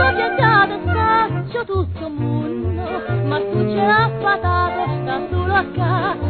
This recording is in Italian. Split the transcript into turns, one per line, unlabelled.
piantato scaccio tutto il mondo, ma tu ce l'ha fatto, sta solo a casa.